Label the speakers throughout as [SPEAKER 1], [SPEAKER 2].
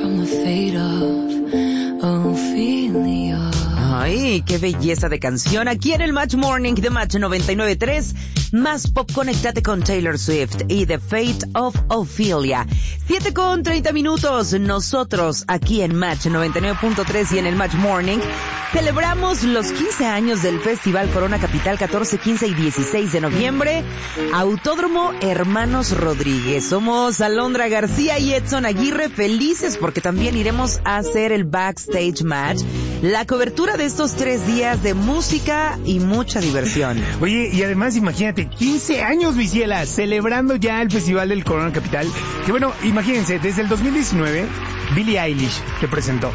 [SPEAKER 1] from the fate of Ophelia.
[SPEAKER 2] Ay, qué belleza de canción. Aquí en el Match Morning de Match 99.3. Más pop, conéctate con Taylor Swift y The Fate of Ophelia. 7:30. Nosotros aquí en Match 99.3 y en el Match Morning celebramos los 15 años del Festival Corona Capital, 14, 15 y 16 de noviembre. Autódromo Hermanos Rodríguez. Somos Alondra García y Edson Aguirre, felices porque también iremos a hacer el Backstage Match. La cobertura de estos 3 días de música y mucha diversión.
[SPEAKER 3] Oye, y además imagínate, 15 años, Visiela, celebrando ya el Festival del Corona Capital. Que bueno, imagínense, desde el 2019, Billie Eilish te presentó.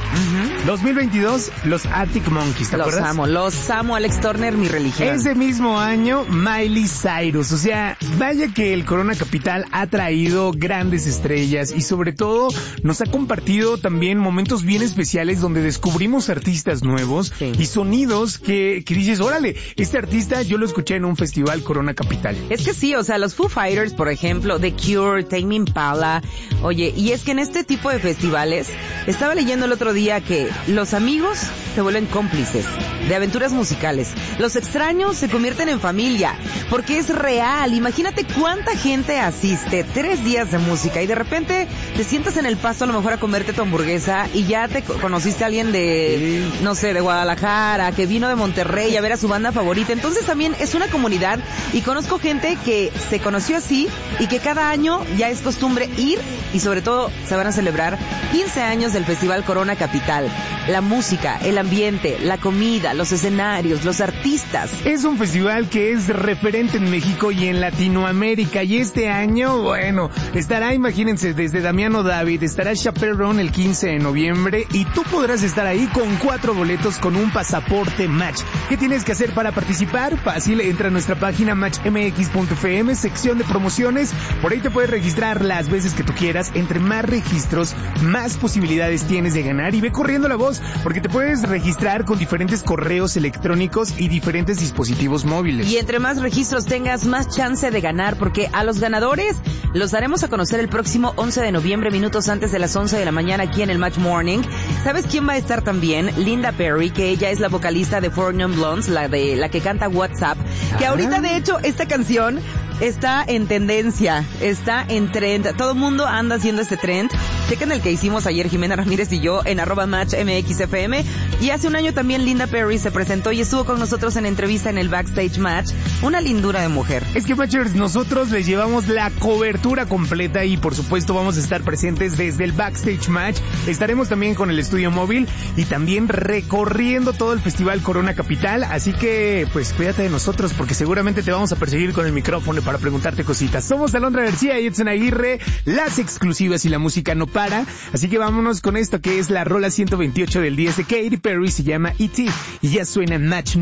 [SPEAKER 3] 2022, los Arctic Monkeys, ¿te acuerdas?
[SPEAKER 2] Los amo, Alex Turner, mi religión.
[SPEAKER 3] Ese mismo año, Miley Cyrus. O sea, vaya que el Corona Capital ha traído grandes estrellas y sobre todo nos ha compartido también momentos bien especiales donde descubrimos artistas nuevos y sonidos que dices, órale, este artista yo lo escuché en un festival Corona Capital.
[SPEAKER 2] Es que sí, o sea, los Foo Fighters, por ejemplo, The Cure, Tame Impala. Oye, y es que en este tipo de festivales, estaba leyendo el otro día que los amigos se vuelven cómplices de aventuras musicales. Los extraños se convierten en familia, porque es real. Imagínate cuánta gente asiste, 3 días de música y de repente te sientas en el pasto a lo mejor a comerte tu hamburguesa y ya te conociste a alguien de, no sé, de Guadalajara, que vino de Monterrey a ver a su banda favorita. Entonces también es una comunidad y conozco gente que se conoció así y que cada año ya es costumbre ir y sobre todo se van a celebrar 15 años del Festival Corona Capital. La música, el ambiente, la comida, los escenarios, los artistas.
[SPEAKER 3] Es un festival que es referente en México y en Latinoamérica y este año, bueno, estará, imagínense, desde Damiano David, estará Chaperone el 15 de noviembre y tú podrás estar ahí con 4 boletos con un pasaporte Match. ¿Qué tienes que hacer para participar? Fácil, entra a nuestra página matchmx.fm, sección de promociones, por ahí te puedes registrar las veces que tú quieras. Entre más registros, más posibilidades tienes de ganar y ve corriendo la voz, porque te puedes registrar con diferentes correos electrónicos y diferentes dispositivos móviles.
[SPEAKER 2] Y entre más registros tengas, más chance de ganar, porque a los ganadores los daremos a conocer el próximo 11 de noviembre, minutos antes de las 11 de la mañana aquí en el Match Morning. ¿Sabes quién va a estar también? Linda Perry, que ella es la vocalista de Four Non Blondes, la que canta WhatsApp, que ahorita de hecho esta canción está en tendencia, está en trend, todo el mundo anda haciendo este trend. Chequen el que hicimos ayer Jimena Ramírez y yo en @matchmxfm, y hace un año también Linda Perry se presentó y estuvo con nosotros en entrevista en el Backstage Match. Una lindura de mujer.
[SPEAKER 3] Es que, Matchers, nosotros les llevamos la cobertura completa y por supuesto vamos a estar presentes desde el Backstage Match. Estaremos también con el estudio móvil y también recorriendo todo el Festival Corona Capital, así que pues cuídate de nosotros porque seguramente te vamos a perseguir con el micrófono para preguntarte cositas. Somos Alondra García y Edson Aguirre, las exclusivas y la música no para, así que vámonos con esto que es la rola 128 del 10 de Katy Perry, se llama E.T. y ya suena en Match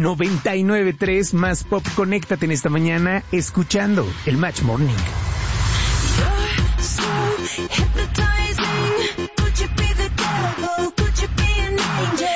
[SPEAKER 3] 99.3, más pop. Conéctate en esta mañana escuchando el Match Morning.
[SPEAKER 1] You're so hypnotized.